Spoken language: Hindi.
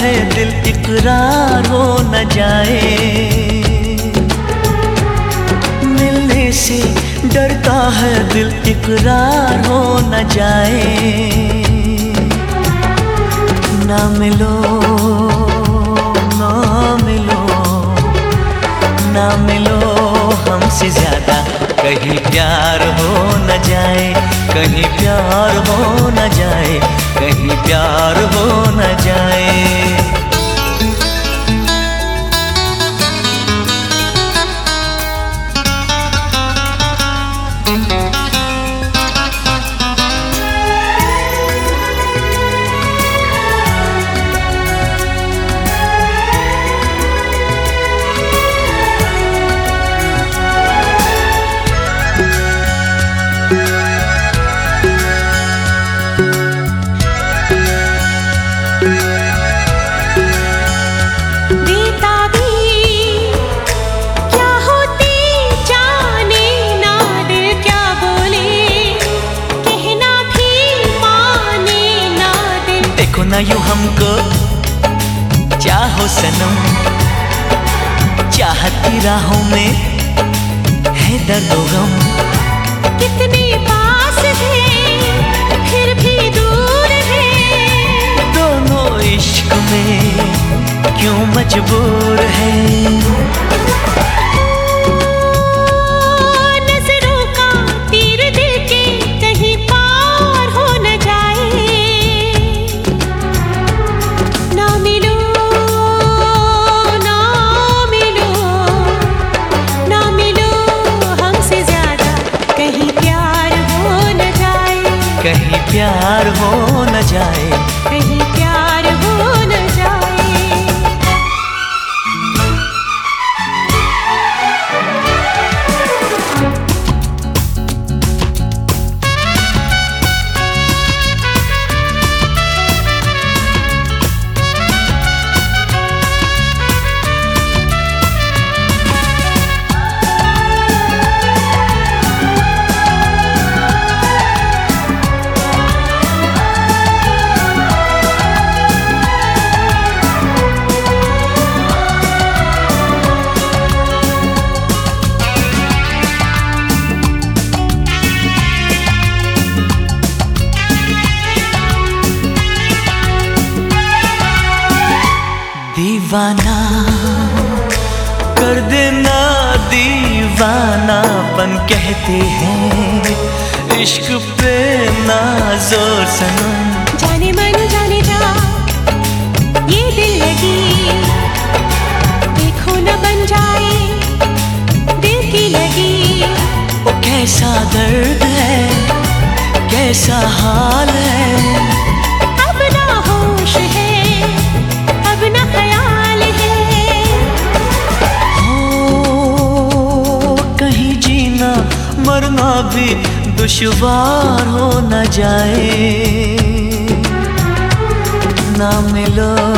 है दिल इकरार हो न जाए, मिलने से डरता है दिल इकरार हो न जाए। ना मिलो ना मिलो ना मिलो हमसे ज्यादा, कहीं प्यार हो न जाए, कहीं प्यार हो न जाए, कहीं प्यार हो न जाए। ना यूं हमको चाहो सनम, चाहत की राहों में है दर्द व गम। कितने पास थे फिर भी दूर है, दोनों इश्क में क्यों मजबूर है। कहीं प्यार हो न जाए, कहीं प्यार हो न जाए। दीवाना कर देना, दीवानापन कहते हैं इश्क पे ना जोर सनम। जाने मन जाने जा ये दिल लगी, देखो न बन जाए दिल की लगी। वो कैसा दर्द है, कैसा हाल है, अब ना होश है, अब ना ख्याल है। हो कहीं जीना मरना भी दुश्वार हो न जाए। ना मिलो